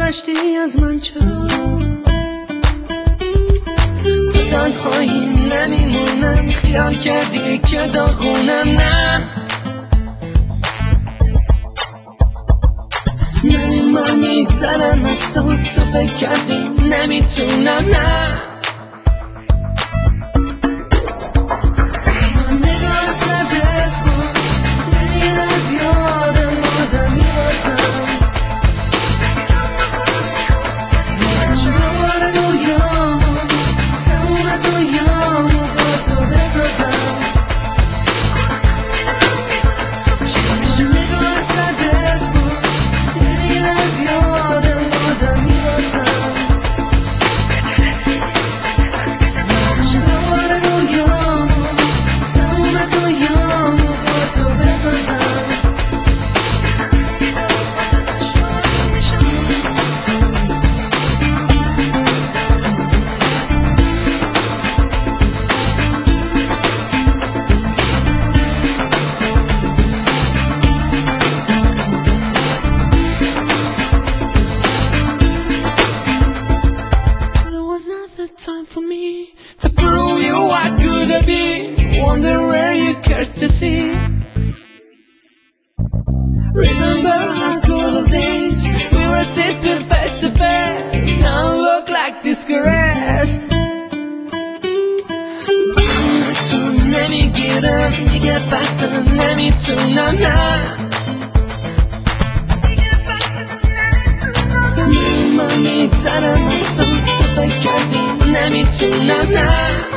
گذشتی از من چرا؟ تو تنهایی نمیمونم، خیال کردی که داغونم. نه من میگذرم از تو فکر کردی نمیتونم. نه نگاه از لبت باش، دلیر از یادم بازم میبازم. میخوام دوباره رویامو تموم دنیامو با تو بسازم. نگاه از لبت باش، دلیر از یادم بازم میبازم. میخوام دوباره رویامو تموم دنیامو با تو بسازم. Time for me to prove you what could I be. Wonder where you cares to see. Remember our good old days, we were sitting face to face. Now look like disgrace. تو نمیگیرم دیگه بسم نمیتونم. نه من میگذرم از تو فکر کردی نمیتونم. نه